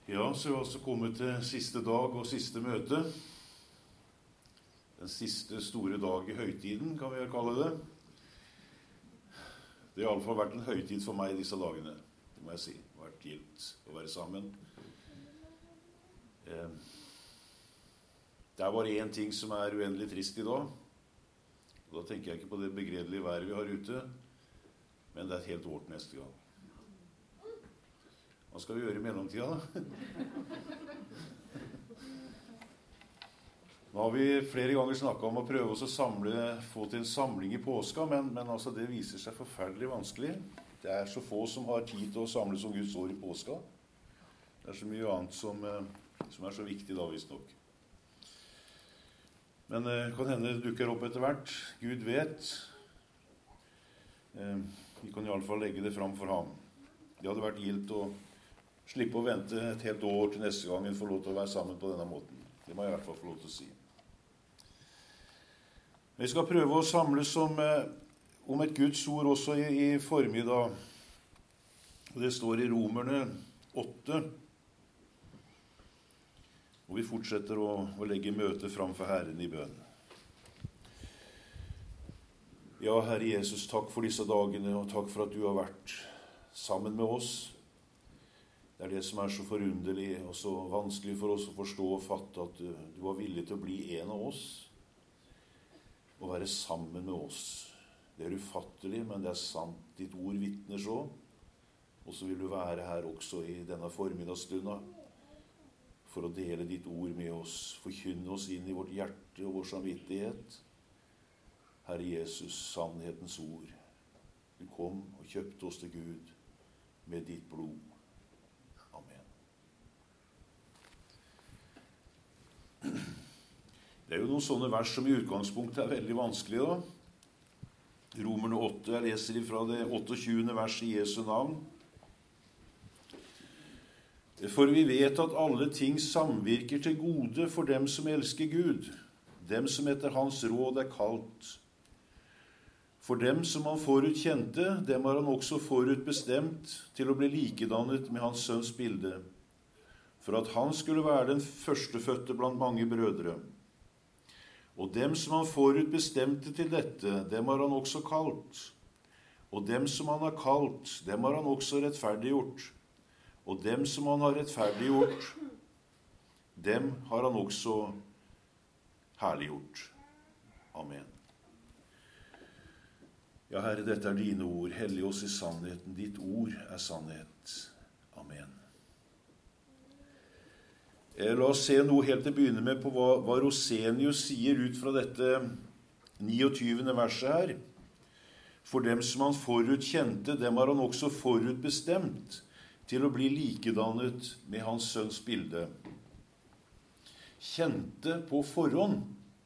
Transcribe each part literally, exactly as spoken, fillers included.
Ja, så er vi altså kommet til siste dag og siste møte. Den siste store dag i høytiden, kan vi kalle det. Det har i alle fall vært en høytid for meg disse dagene, det må jeg si. Det har vært gildt å være sammen. Det er bare en ting som er uendelig trist i dag. Da tenker jeg ikke på det begredelige været vi har ute, men det er et helt år til neste gang. Hva skal vi gjøre i mellomtida, da? Nå har vi flere ganger snakket om å prøve oss å samle, få til en samling i påska, men, men altså det viser seg forferdelig vanskelig. Det er så få som har tid til å samles om Guds ord i påska. Det er så mye annet som, som er så viktig da, visst nok. Men eh, kan hende det dukker opp etter hvert. Gud vet. Eh, vi kan i alle fall legge det fram for ham. Det hadde vært gildt å slippe å vente et helt år til neste gang en får lov til å være sammen på denne måten. Det må jeg i hvert fall få lov til å si. Vi skal prøve å samles om, eh, om et Guds ord også i, i formiddag. Og det står i Romerne åtte. Og vi fortsetter å, å legge møtet framfor Herren i bønn. Ja, Herre Jesus, takk for disse dagene, og takk for at du har vært sammen med oss. Det er det som er så forunderlig og så vanskelig for oss å forstå og fatte, at du, du var villig til å bli en av oss og være sammen med oss. Det er ufattelig, men det er sant. Ditt ord vitner så. Og så vil du være her også i denne formiddagsstunda for å dele ditt ord med oss, forkynne oss inn i vårt hjerte og vår samvittighet. Herre Jesus, sannhetens ord. Du kom og kjøpte oss til Gud med ditt blod. Det er jo noen sånne vers som i utgangspunktet er veldig vanskelige da. Romerne åtte, jeg leser ifra det otteogtjuende vers i Jesu navn. For vi vet at alle ting samvirker til gode for dem som elsker Gud, dem som etter hans råd er kalt. For dem som han forut kjente, dem har han også forut bestemt til å bli likedannet med hans sønns bilde, for at han skulle være den førstefødte blant mange brødre. Og dem som han forut bestemte til dette, dem har han også kalt. Og dem som han har kalt, dem har han også rettferdiggjort. Og dem som han har rettferdiggjort, dem har han også herliggjort. Amen. Ja, Herre, dette er dine ord. Hellig oss i sannheten. Ditt ord er sannhet. Amen. La oss se noe helt til å begynne med på hva, hva Rosenius sier ut fra dette niogtyvende verset her. For dem som han forut kjente, dem har han også forut bestemt til å bli likedannet med hans sønns bilde. Kjente på forhånd.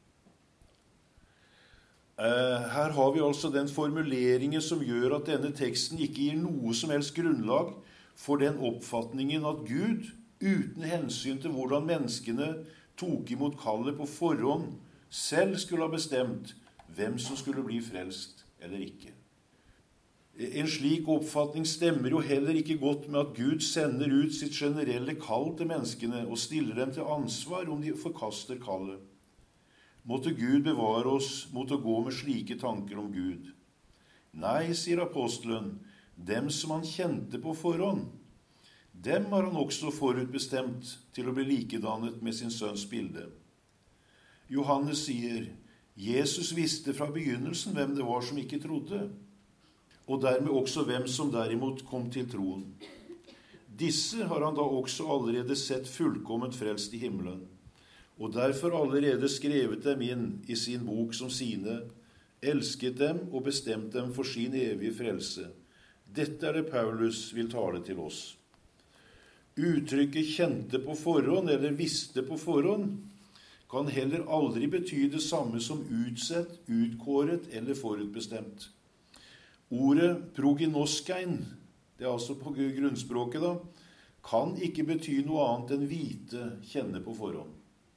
Her har vi altså den formuleringen som gjør at denne teksten ikke gir noe som helst grunnlag for den oppfatningen at Gud, uten hensyn til hvordan menneskene tok imot kallet på forhånd, selv skulle ha bestemt hvem som skulle bli frelst eller ikke. En slik oppfatning stemmer jo heller ikke godt med at Gud sender ut sitt generelle kall til menneskene og stiller dem til ansvar om de forkaster kallet. Måtte Gud bevare oss mot å gå med slike tanker om Gud. Nei, sier apostelen, dem som han kjente på forhånd, dem har han også forutbestemt til å bli likedannet med sin sønns bilde. Johannes sier, Jesus visste fra begynnelsen hvem det var som ikke trodde, og dermed også hvem som derimot kom til troen. Disse har han da også allerede sett fullkomment frelst i himmelen, og derfor allerede skrevet dem inn i sin bok som sine, elsket dem og bestemt dem for sin evige frelse. Dette er det Paulus vil tale til oss. Uttrykket kjente på forhånd eller visste på forhånd kan heller aldri bety det samme som utsett, utkåret eller forutbestemt. Ordet proginoskein, det er altså på grunnspråket da, kan ikke bety noe annet enn vite, kjenne på forhånd.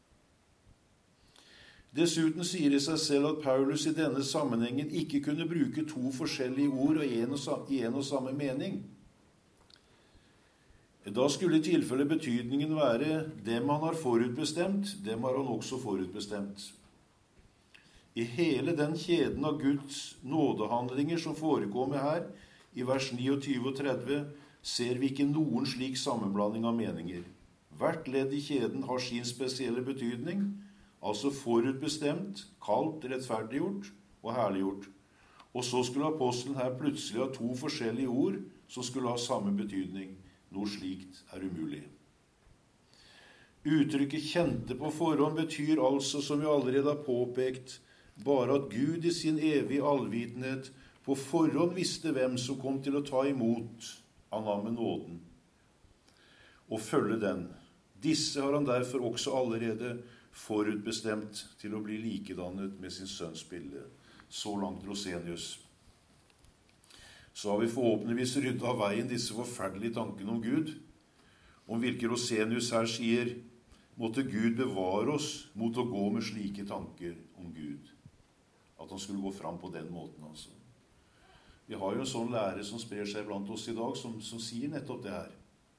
Dessuten sier det seg selv at Paulus i denne sammenhengen ikke kunne bruke to forskjellige ord og en og, i en og samme mening. Da skulle i tilfelle betydningen være dem han har forutbestemt, dem har han også forutbestemt. I hele den kjeden av Guds nådehandlinger som forekommer her, i vers niogtyve og tretti, ser vi ikke noen slik sammenblanding av meninger. Hvert ledd i kjeden har sin spesielle betydning, altså forutbestemt, kalt, rettferdiggjort og herliggjort. Og så skulle apostelen her plutselig ha to forskjellige ord som skulle ha samme betydning. Noe slikt er umulig. Uttrykket kjente på forhånd betyr altså, som vi allerede har påpekt, bare at Gud i sin evige allvitenhet på forhånd visste hvem som kom til å ta imot anamme nåden og følge den. Disse har han derfor også allerede forutbestemt til å bli likedannet med sin sønns bilde. Så langt Rosenius. Så har vi forhåpentligvis ryddet av veien disse forferdelige tankene om Gud, om hvilke Rosenius her sier, måtte Gud bevare oss mot å gå med slike tanker om Gud. At han skulle gå fram på den måten, altså. Vi har jo en sånn lærer som sprer seg blant oss i dag, som, som sier nettopp det her.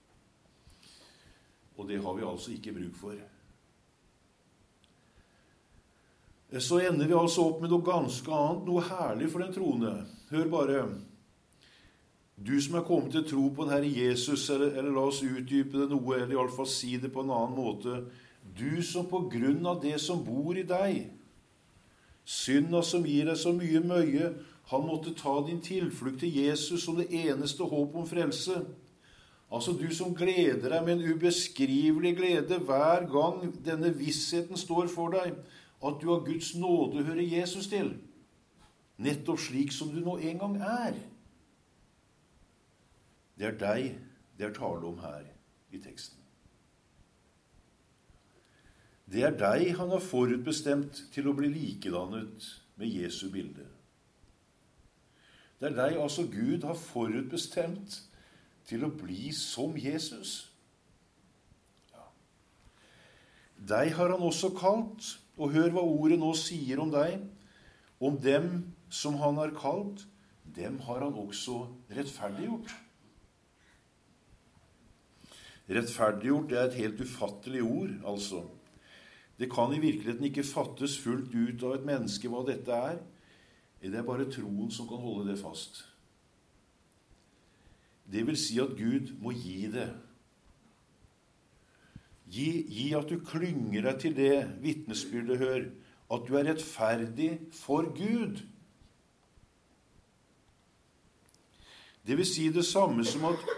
Og det har vi altså ikke bruk for. Så ender vi altså opp med noe ganske annet, noe herlig for den troende. Hør bare, du som er kommet til tro på den Herre Jesus, eller, eller la oss utdype det noe, eller i alle fall si det på en annen måte, du som på grunn av det som bor i deg, synda som gir deg så mye møye, han måtte ta din tilflukt til Jesus som det eneste håp om frelse. Altså du som gleder deg med en ubeskrivelig glede hver gang denne vissheten står for deg, at du av Guds nåde hører Jesus til, nettopp slik som du nå en gang er. Det er deg det er tale om her i teksten. Det er deg han har forutbestemt til å bli likedannet med Jesu bilde. Det er deg altså Gud har forutbestemt til å bli som Jesus. Ja. Deg har han også kalt, og hør hva ordet nå sier om deg. Om dem som han har kalt, dem har han også rettferdiggjort. Rettferdiggjort er et helt ufattelig ord, altså. Det kan i virkeligheten ikke fattes fullt ut av et menneske hva dette er. Det er bare troen som kan holde det fast. Det vil si at Gud må gi det. Gi, gi at du klynger deg til det vitnesbyrdet, hør, at du er rettferdig for Gud. Det vil si det samme som at,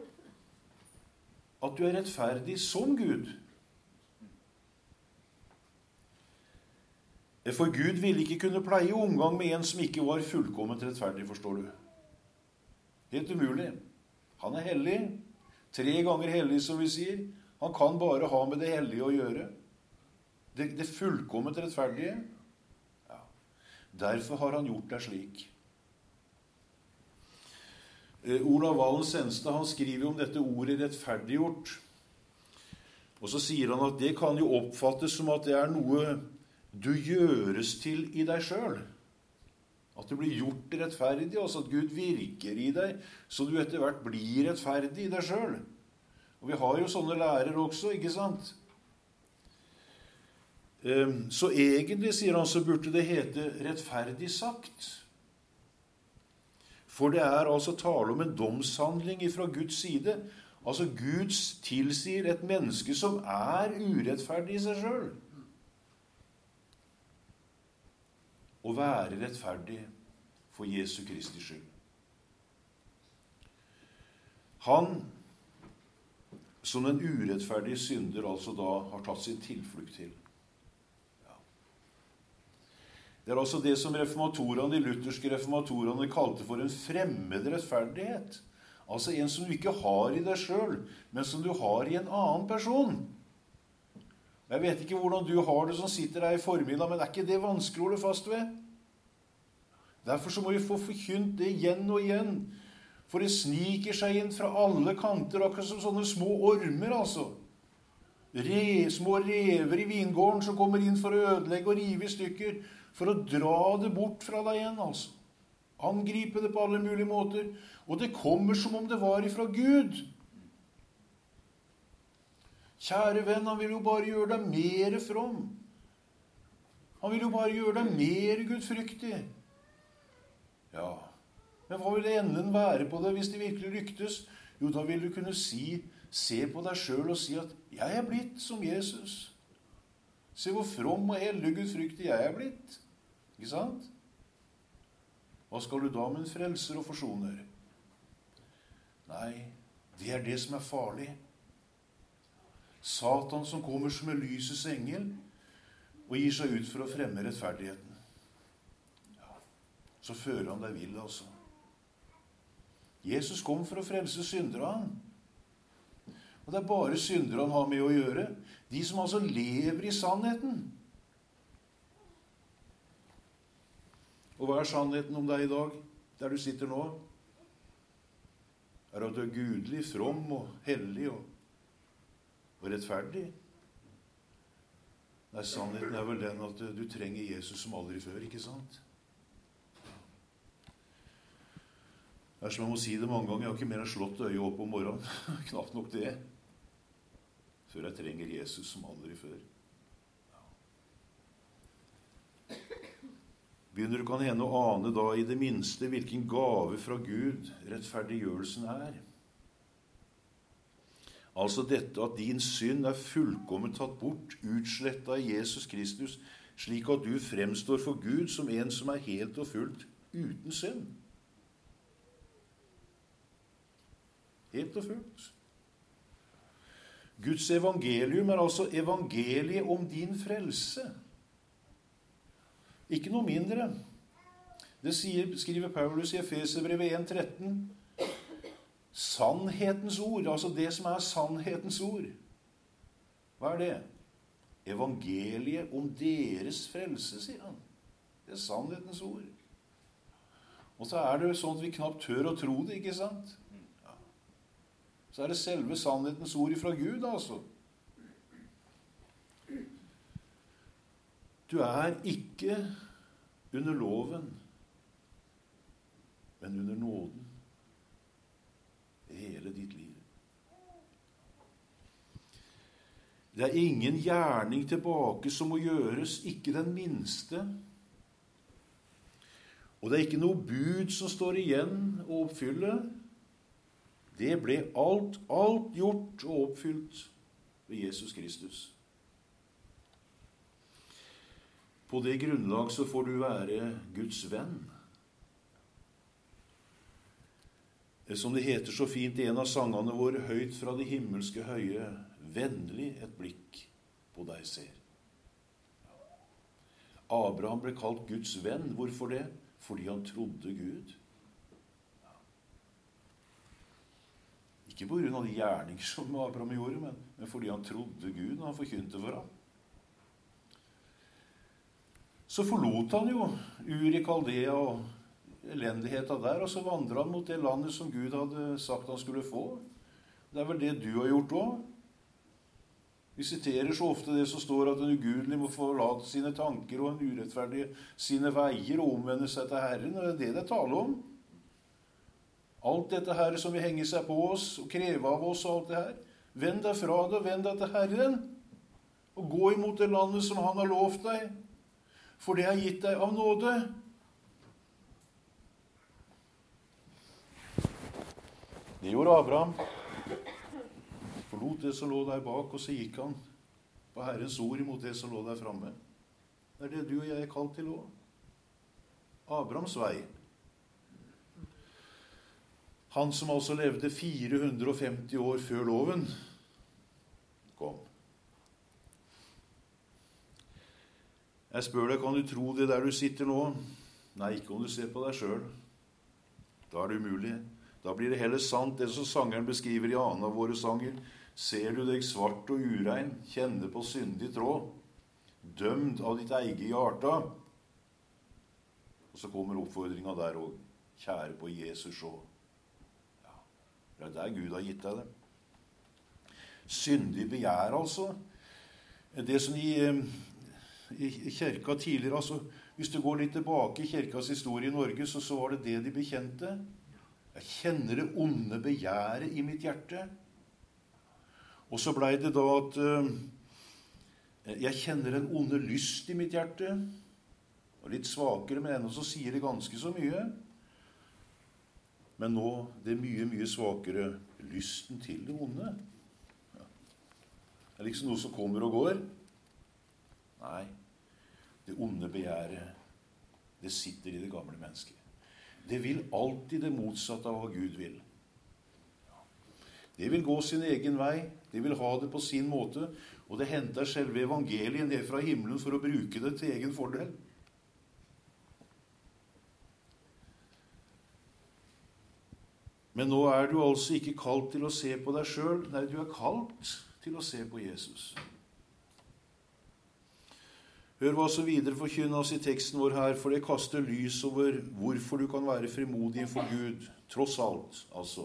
at du er rettferdig som Gud. For Gud ville ikke kunne pleie omgang med en som ikke var fullkomment rettferdig, forstår du. Helt umulig. Han er hellig, tre ganger hellig, som vi sier. Han kan bare ha med det hellige å gjøre. Det, det fullkomment rettferdige. Ja. Derfor har han gjort det slik. Eh, Olav Valen Senstad, han skriver om dette ordet rettferdiggjort. Og så sier han at det kan jo oppfattes som at det er noe du gjøres til i deg selv. At du blir gjort rettferdig, altså at Gud virker i deg, så du etter hvert blir rettferdig i deg selv. Og vi har jo sånne lærere også, ikke sant? Så egentlig, sier han, så burde det hete rettferdig sagt. For det er altså tale om en domshandling fra Guds side. Altså Gud tilsier et menneske som er urettferdig i seg selv. Å være rettferdig for Jesu Kristi skyld. Han, som den urettferdige synder, altså da har tatt sin tilflukt til. Ja. Det er altså det som reformatorene, de lutherske reformatorene kalte for en fremmed rettferdighet. Altså en som du ikke har i deg selv, men som du har i en annen person. Jeg vet ikke hvordan du har det som sitter her i formiddag, men er ikke det vanskelig å holde fast ved? Derfor så må vi få forkynt det igjen og igjen. For det sniker seg inn fra alle kanter, akkurat som sånne små ormer, altså. Re, små rever i vingården som kommer inn for å ødelegge og rive i stykker, for å dra det bort fra deg igjen, altså. Angripe det på alle mulige måter. Og det kommer som om det var ifra Gud. Kjære venn, han vil jo bare gjøre deg mer from. Han vil jo bare gjøre deg mer gudfryktig. Ja, men hva vil enden være på det hvis det virkelig lyktes? Jo, da vil du kunne si, se på deg selv og si at jeg er blitt som Jesus. Se hvor from og hellig gudfryktig jeg er blitt. Ikke sant? Hva skal du da med en frelser og forsoner? Nei, det er det som er farlig. Satan som kommer som en lysets engel og gir seg ut for å fremme rettferdigheten. Ja, så fører han deg vill, altså. Jesus kom for å frelse syndere, han. Og det er bare syndere han har med å gjøre. De som altså lever i sannheten. Og hva er sannheten om deg i dag, der du sitter nå? Er at du er gudelig, from og hellig og og rettferdig? Nei, sannheten er vel den at du trenger Jesus som aldri før, ikke sant? Det er som jeg må si det mange ganger, jeg har ikke mer enn slått øyet opp om morgenen. Knapt nok det. Før jeg trenger Jesus som aldri før. Begynner du kan hende å ane da i det minste hvilken gave fra Gud rettferdiggjørelsen er. Altså dette at din synd er fullkomment tatt bort, utslettet av Jesus Kristus, slik at du fremstår for Gud som en som er helt og fullt uten synd. Helt og fullt. Guds evangelium er altså evangeliet om din frelse. Ikke noe mindre. Det sier, skriver Paulus i Efeserbrevet en tretten. Sannhetens ord, altså det som er sannhetens ord. Hva er det? Evangeliet om deres frelse, sier han. Det er sannhetens ord. Og så er det sånn at vi knapt tør å tro det, ikke sant? Ja. Så er det selve sannhetens ord fra Gud, altså. Du er ikke under loven, men under nåden. Hele ditt liv. Det er ingen gjerning tilbake som må gjøres, ikke den minste. Og det er ikke noe bud som står igjen å oppfylle. Det ble alt, alt gjort og oppfylt ved Jesus Kristus. På det grunnlag så får du være Guds venn. Som det heter så fint i en av sangene våre, høyt fra det himmelske høye, vennlig et blikk på deg ser. Abraham ble kalt Guds venn. Hvorfor det? Fordi han trodde Gud. Ikke på grunn av de gjerninger som Abraham gjorde, men, men fordi han trodde Gud når han forkynte for ham. Så forlot han jo Ur i Kaldea og elendigheten der, og så vandret han mot det landet som Gud hadde sagt han skulle få. Det er vel det du har gjort også. Vi siterer så ofte det som står at en ugudelig må forlate sine tanker og en urettferdig sine veier og omvende seg til Herren. Og det er det det taler om. Alt dette her som vil henge seg på oss og kreve av oss og alt det her. Vend deg fra det, vend deg til Herren og gå imot det landet som han har lovt deg. For det har gitt deg av nåde. Det gjorde Abraham. Forlot det som lå der bak, og så gikk han på Herrens ord imot det som lå der framme. Det er det du og jeg er kalt til også. Abrahams vei. Han som altså levde fire hundre og femti år før loven kom. Jeg spør deg, kan du tro det der du sitter nå? Nei, ikke om du ser på deg selv. Da er det umulig. Da blir det heller sant det som sangeren beskriver i annen av våre sanger. Ser du deg svart og urein, kjenne på syndig tråd, dømd av ditt eget hjerte. Og så kommer oppfordringen der også. Kjære på Jesus og ja, det er der Gud har gitt deg det. Syndig begjær, altså. Det som i, i kirka tidligere, altså, hvis du går litt tilbake i kirkas historie i Norge, så, så var det det de bekjente. Jeg kjenner det onde begjæret i mitt hjerte. Og så ble det da at uh, jeg kjenner en onde lyst i mitt hjerte. Og litt svakere, men ennå så sier det ganske så mye. Men nå det er mye, mye svakere lysten til det onde. Ja. Det er liksom noe som kommer og går. Nei, det onde begjæret, det sitter i det gamle mennesket. Det vil alltid det motsatte av hva Gud vil. Det vil gå sin egen vei, det vil ha det på sin måte, og det henter selve evangeliet ned fra himmelen for å bruke det til egen fordel. Men nå er du altså ikke kalt til å se på deg selv, nei, du er kalt til å se på Jesus. Hør hva så videre forkynnes i teksten vår her, for det kaster lys over hvorfor du kan være frimodig for Gud, tross alt, altså.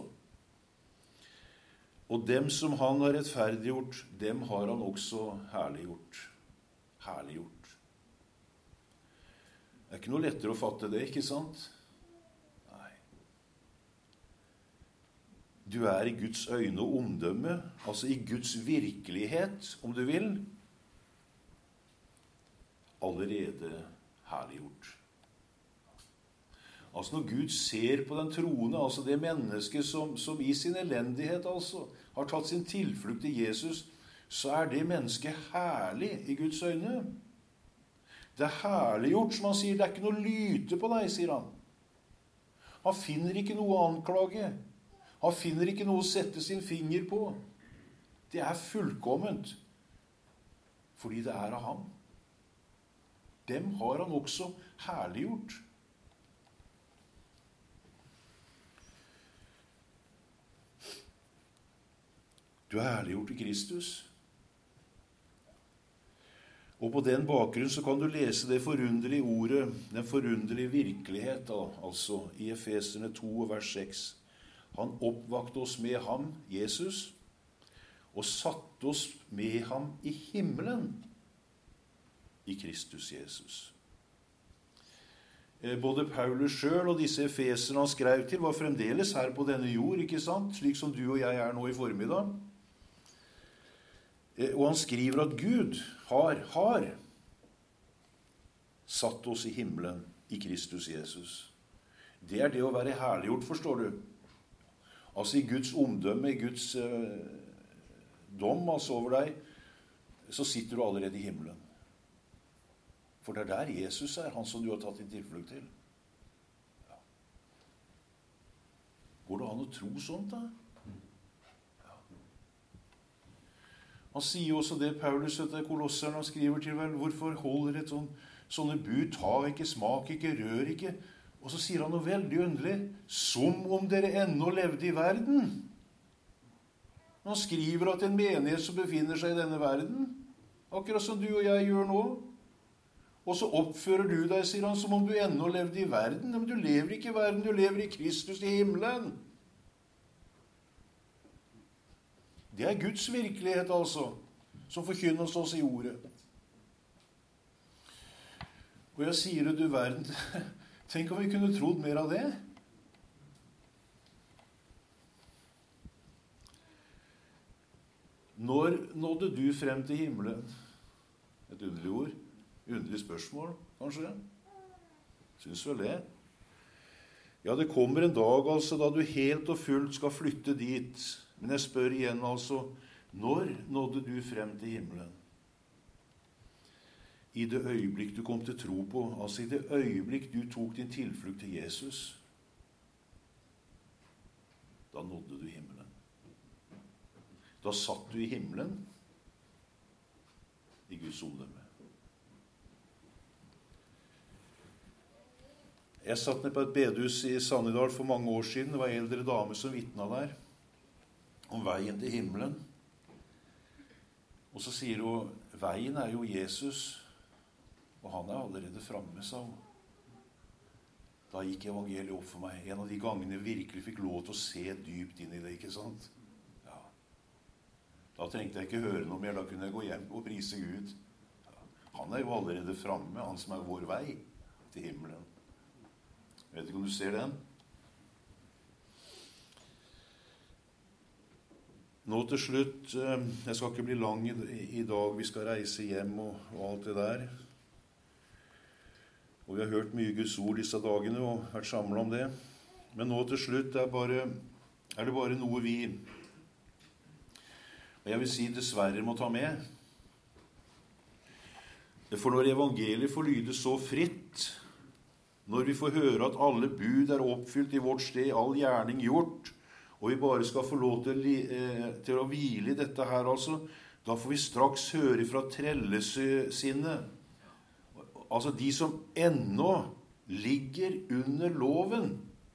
Og dem som han har rettferdiggjort, dem har han også herliggjort. Herliggjort. Det er ikke noe lettere å fatte det, ikke sant? Nei. Du er i Guds øyne og omdømme, altså i Guds virkelighet, om du vil, allerede herliggjort. Altså når Gud ser på den troende, altså det mennesket som, som i sin elendighet altså har tatt sin tilflukt til Jesus, så er det mennesket herlig i Guds øyne. Det er herliggjort, som han sier. Det er ikke noe lyte på deg, sier han. Han finner ikke noe å anklage. Han finner ikke noe å sette sin finger på. Det er fullkomment, fordi det er av ham. Dem har han også herliggjort. Du er herliggjort i Kristus. Og på den bakgrunn så kan du lese det forunderlige ordet, den forunderlige virkelighet, da, altså i Efeserne to, vers seks. Han oppvakte oss med ham, Jesus, og satte oss med ham i himmelen, i Kristus Jesus. Både Paulus selv og disse efeserne han skrev til var fremdeles her på denne jord, ikke sant? Slik som du og jeg er nå i formiddag. Og han skriver at Gud har, har satt oss i himmelen i Kristus Jesus. Det er det å være herliggjort, forstår du. Altså i Guds omdømme, i Guds eh, dom altså over deg, så sitter du allerede i himmelen. For det er der Jesus er, han som du har tatt din tilflukt til. Ja. Går det an å tro sånt da? Ja. Han sier også det, Paulus, etter Kolosserne, han skriver til vel, hvorfor holder et sånn, sånne bud, ta ikke, smak ikke, rør ikke. Og så sier han noe veldig underlig, som om dere ennå levde i verden. Han skriver at en menighet som befinner seg i denne verden, akkurat som du og jeg gjør nå, og så oppfører du deg, sier han, som om du ennå levde i verden. Men du lever ikke i verden, du lever i Kristus i himmelen. Det er Guds virkelighet, altså, som forkynnes oss i ordet. Og jeg sier det, du verden, tenk om vi kunne trodd mer av det. Når nådde du frem til himmelen? Et underlig ord. Underlig spørsmål, kanskje? Syns vel det. Ja, det kommer en dag, altså, da du helt og fullt skal flytte dit. Men jeg spør igjen, altså, når nådde du frem til himmelen? I det øyeblikk du kom til tro på, altså i det øyeblikk du tok din tilflukt til Jesus, da nådde du himmelen. Da satt du i himmelen, i Guds omdømme. Jeg satt ned på et bedehus i Sannidal for mange år siden. Det var en eldre dame som vittnet der om veien til himmelen. Og så sier hun, veien er jo Jesus, og han er allerede fremme, sa hun. Da gikk evangeliet opp for meg. En av de gangene jeg virkelig fikk lov til å se dypt inn i det, ikke sant? Ja. Da trengte jeg ikke høre noe mer, da kunne jeg gå hjem og prise Gud. Ja. Han er jo allerede fremme, han som er vår vei til himmelen. Jeg vet ikke om du ser den. Nå til slutt, jeg skal ikke bli lang i dag, vi skal reise hjem og, og alt det der. Og vi har hørt mye Guds ord disse dagene og vært samlet om det. Men nå til slutt er, bare, er det bare noe vi, og jeg vil si dessverre, må ta med. For når evangeliet får lyde så fritt, når vi får høre at alle bud er oppfylt i vårt sted, all gjerning gjort, og vi bare skal få lov til, eh, til å hvile i dette her, altså, da får vi straks høre fra trellesinnet. Altså de som ennå ligger under loven.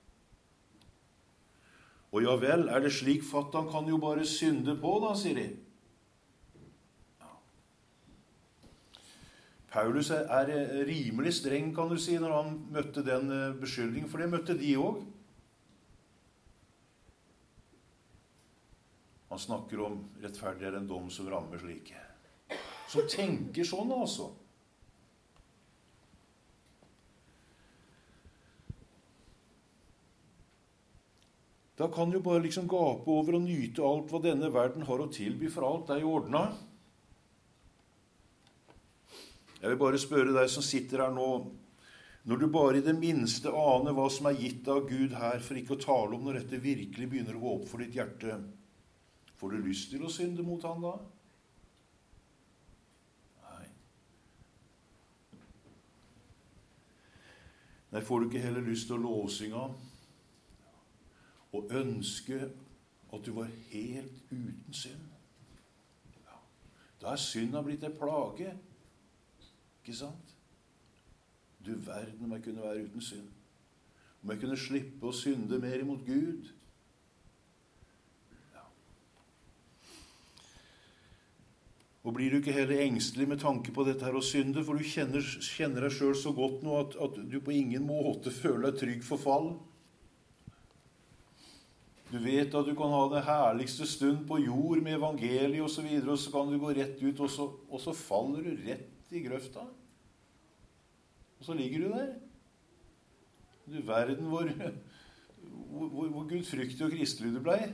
Og ja vel, er det slik for at han kan jo bare synde på, da, sier de. Ja. Paulus er, er rimelig streng, kan du si, når han møtte den beskyldningen, for det møtte de også. Han snakker om rettferdigere enn dom som rammer slike. Som tenker sånn, altså. Da kan jo bare liksom gape over og nyte alt hva denne verden har å tilby, for alt er jo ordnet. Jeg vil bare spørre deg som sitter her nå, når du bare i det minste aner hva som er gitt av Gud her, for ikke å tale om når dette virkelig begynner å gå opp for ditt hjerte, får du lyst til å synde mot han da? Nei. Nei, får du ikke heller lyst til å lovsynge han? Og ønske at du var helt uten synd? Ja. Da er synda blitt en plage. Ikke sant? Du verden om jeg kunne være uten synd. Om jeg kunne slippe å synde mer imot Gud. Og blir du ikke heller engstelig med tanke på dette her å synde, for du kjenner, kjenner deg selv så godt nå at, at du på ingen måte føler deg trygg for fall. Du vet at du kan ha det herligste stund på jord med evangeliet og så videre, og så kan du gå rett ut, og så, og så faller du rett i grøfta. Og så ligger du der. Du verden hvor, hvor, hvor gudfryktig og kristelig du ble.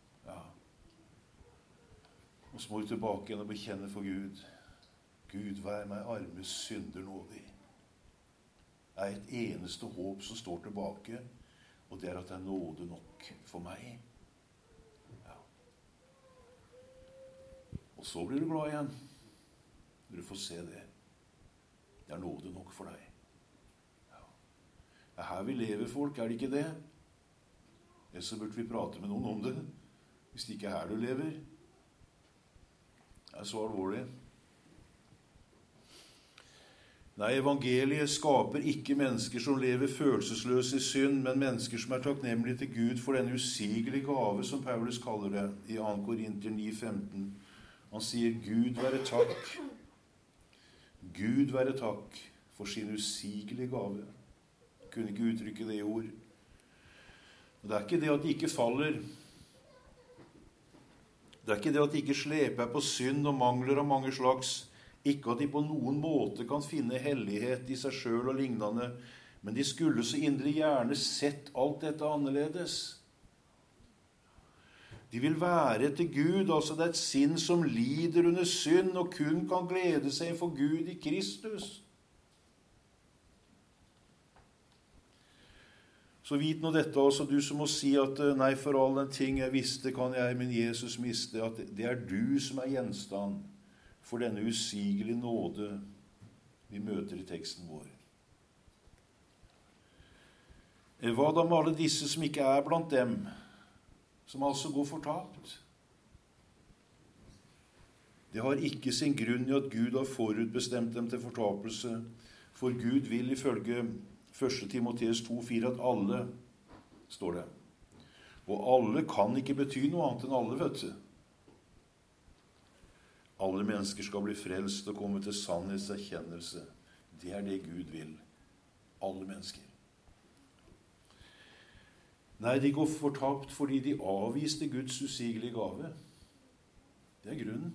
Og så må du tilbake igjen og bekjenne for Gud. Gud, vær meg arme synder nådig. Det er et eneste håp som står tilbake, og det er at det er nåde nok for meg. Ja. Og så blir du glad igjen, når du får se det. Det er nåde nok for deg. Ja. Det er her vi lever, folk, er det ikke det? Ellers så burde vi prate med noen om det, hvis det ikke er her du lever. Det er så alvorlig. Nei, evangeliet skaper ikke mennesker som lever følelsesløse i synd, men mennesker som er takknemlige til Gud for denne usigelige gave, som Paulus kaller det, i andre Korinter ni femten. Han sier, Gud være takk. Gud være takk for sin usigelige gave. Jeg kunne ikke uttrykke det i ord. Det er ikke det at de ikke faller. Det er ikke det at de ikke sleper på synd og mangler av mange slags, ikke at de på noen måte kan finne hellighet i seg selv og lignende, men de skulle så inderlig gjerne sett alt dette annerledes. De vil være til Gud, altså det er et sinn som lider under synd og kun kan glede seg for Gud i Kristus. Så vit nå dette også, du som må si at nei, for all den ting jeg visste kan jeg, men Jesus miste, at det er du som er gjenstand for denne usigelige nåde vi møter i teksten vår. Hva da med alle disse som ikke er blant dem, som altså går fortapt? Det har ikke sin grunn i at Gud har forutbestemt dem til fortapelse, for Gud vil ifølge første Timoteus to fire at alle, står det. Og alle kan ikke bety noe annet enn alle, vet du. Alle mennesker skal bli frelst og komme til sannhetserkjennelse. Det er det Gud vil. Alle mennesker. Nei, de går fortapt fordi de avviste Guds usigelige gave. Det er grunnen.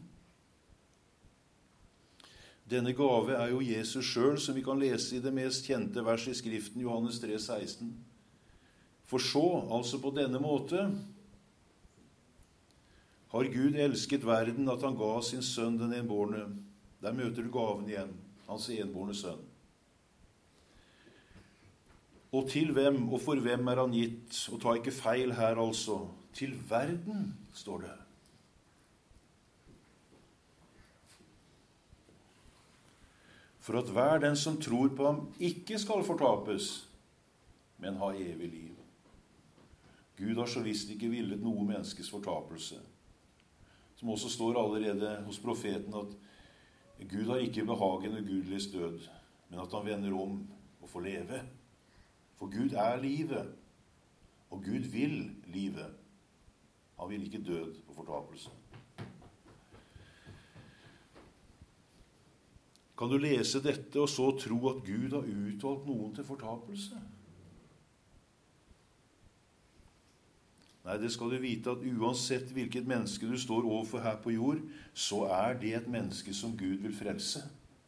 Denne gave er jo Jesus selv, som vi kan lese i det mest kjente verset i Skriften, Johannes tre seksten. For så, altså på denne måte, har Gud elsket verden at han ga sin sønn den enbårne. Der møter du gaven igjen, hans enbårne sønn. Og til hvem og for hvem er han gitt? Og ta ikke feil her altså. Til verden, står det. For at hver den som tror på ham ikke skal fortapes, men ha evig liv. Gud har så visst ikke villet noe menneskes fortapelse. Som også står allerede hos profeten at Gud har ikke behagen og gudelighets død, men at han vender om og får leve. For Gud er livet, og Gud vil livet. Han vil ikke død og fortapelse. Kan du lese dette og så tro at Gud har utvalgt noen til fortapelse? Nei, det skal du vite at uansett hvilket menneske du står overfor her på jord, så er det et menneske som Gud vil frelse.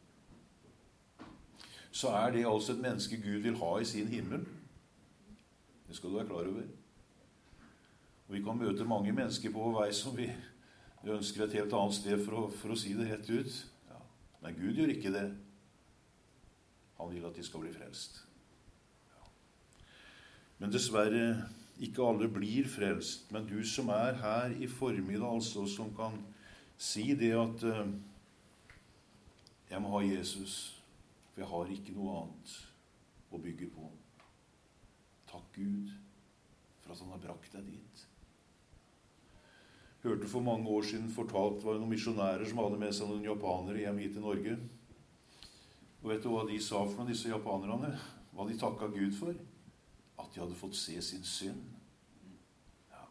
Så er det altså et menneske Gud vil ha i sin himmel. Det skal du være klar over. Og vi kan møte mange mennesker på vår vei som vi ønsker et helt annet sted for å, for å si det rett ut. Ja. Men Gud gjør ikke det. Han vil at de skal bli frelst. Ja. Men dessverre, ikke alle blir frelst. Men du som er her i formiddag, altså, som kan si det at uh, jeg må ha Jesus, for jeg har ikke noe annet å bygge på. Takk Gud for at han har brakt deg dit. Hørte for mange år siden fortalt var det noen misjonærer som hadde med seg noen japanere hjem hit til Norge. Og vet du hva de sa for noen, disse japanerne? Hva de takket Gud for? At de hadde fått se sin synd. Ja.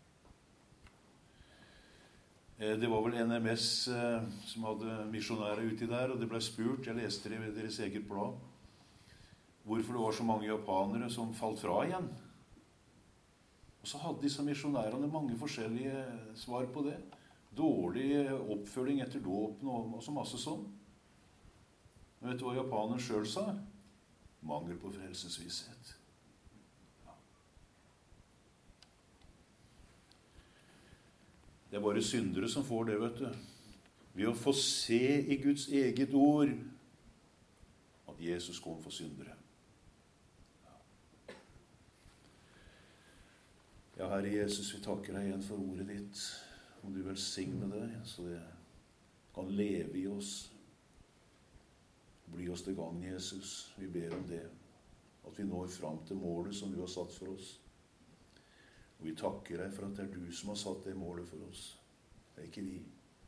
Det var vel N M S eh, som hadde misjonærer uti der, og det ble spurt, jeg leste det ved deres eget blad, hvorfor det var så mange japanere som falt fra igjen. Og så hadde disse misjonærene mange forskjellige svar på det. Dårlig oppfølging etter dåpen og så masse sånn. Men vet du hva japaneren selv sa? Mangel på frelsesvisshet. Det er bare syndere som får det, vet du. Ved å få se i Guds eget ord at Jesus kom for syndere. Ja, Herre Jesus, vi takker deg igjen for ordet ditt. Om du velsigne det, så det kan leve i oss. Bli oss til gang, Jesus. Vi ber om det. At vi når fram til målet som du har satt for oss. Og vi takker deg for at det er du som har satt det målet for oss. Det er ikke vi.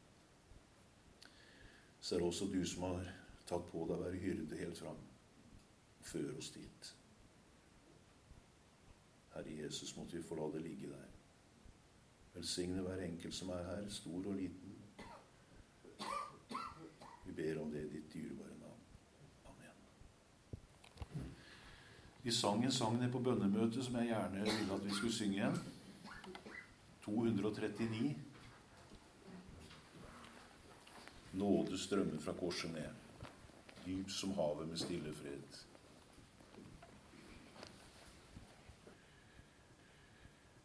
Så er det også du som har tatt på deg å være hyrde helt fram. Og føre oss dit. Herre Jesus, måtte vi få la det ligge der. Velsigne hver enkelt som er her, stor og liten. Vi ber om det i ditt dyrebare navn. Amen. Vi sang en sang ned på bønnemøtet som jeg gjerne ville at vi skulle synge igjen. to hundre trettini. Nåde strømmer fra korset ned. Dyp som havet med stille fred.